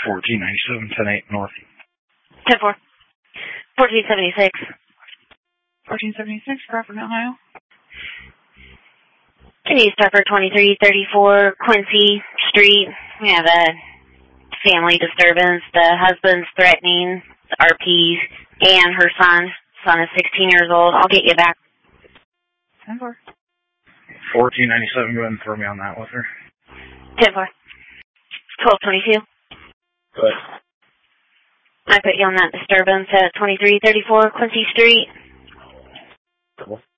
1497, 10-8 North. 10-4. 1476. 1476, Crawford, Ohio. Can you start for 2334 Quincy Street? We have a family disturbance. The husband's threatening the RPs and her son. Son is 16 years old. I'll get you back. 10-4. 1497, go ahead and throw me on that with her. 10-4. 1222. Good. I put you on that disturbance at 2334 Quincy Street. Cool.